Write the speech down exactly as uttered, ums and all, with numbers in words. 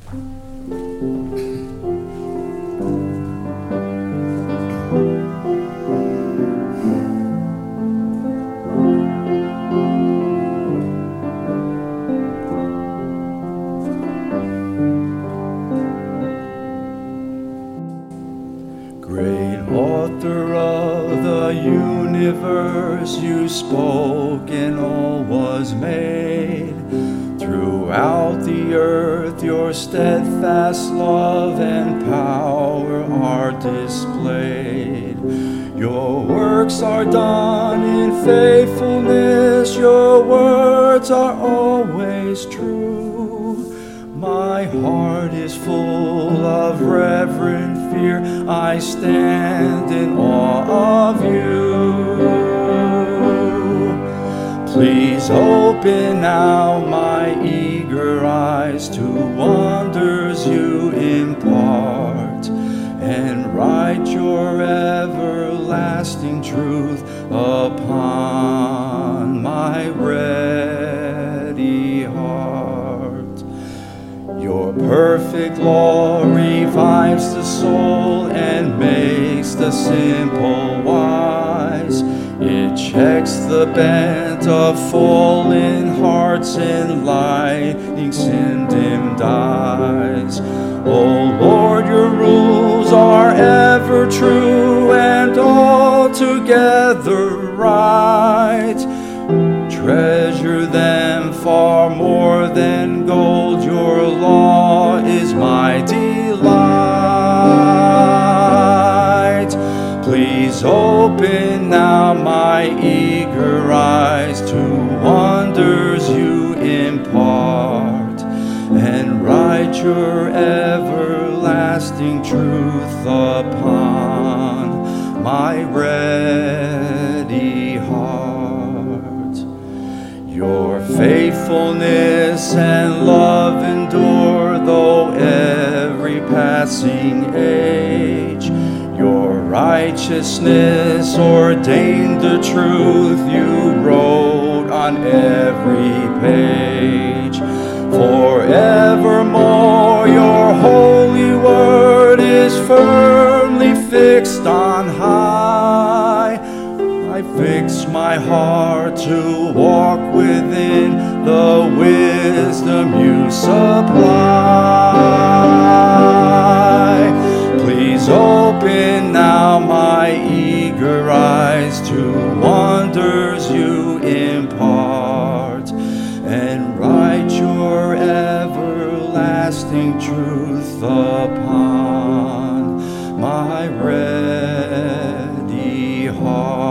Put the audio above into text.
Great author of the universe, you spoke and all was made. Throughout the earth your steadfast love and power are displayed. Your works are done in faithfulness, your words are always true. My heart is full of reverent fear, I stand in awe of you. Please open now my eager eyes to wonders you impart, and write your everlasting truth upon my ready heart. Your perfect law revives the soul and makes the simple wise. It checks the bent of fallen hearts, enlightening sin-dimmed eyes. O Lord, your rules are ever true and altogether right. Treasure them far more than gold, your law is my delight. Please open now my eager eyes to wonders you impart, and write your everlasting truth upon my ready heart. Your faithfulness and love endure though every passing age. Your righteousness ordained the truth you wrote on every page. Forevermore your holy word is firmly fixed on high. I fix my heart to walk within the wisdom you supply. Please open now my eager eyes to wonders you impart, and write your everlasting truth upon my ready heart.